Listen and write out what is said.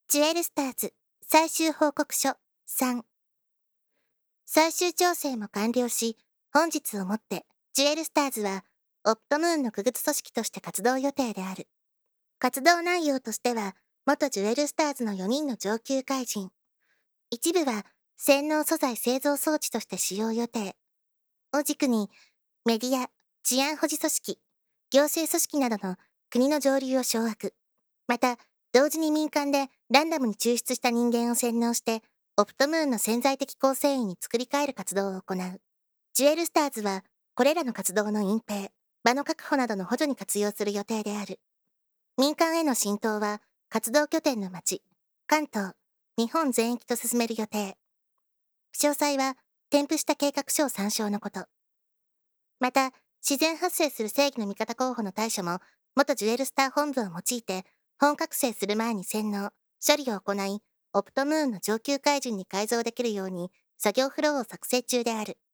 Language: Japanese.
ジュエルスターズ最終報告書3。最終調整も完了し、本日をもってジュエルスターズはオプトムーンの区別組織として活動予定である。活動内容としては、元ジュエルスターズの4人の上級怪人。一部は洗脳素材製造装置として使用予定。を軸に、メディア、治安保持組織、行政組織などの国の上流を掌握。また、同時に民間でランダムに抽出した人間を洗脳して、オプトムーンの潜在的構成員に作り変える活動を行う。ジュエルスターズは、これらの活動の隠蔽、場の確保などの補助に活用する予定である。民間への浸透は、活動拠点の町、関東、日本全域と進める予定。詳細は、添付した計画書を参照のこと。また、自然発生する正義の味方候補の対処も、元ジュエルスター本部を用いて、本覚醒する前に洗脳、処理を行い、オプトムーンの上級怪人に改造できるように、作業フローを作成中である。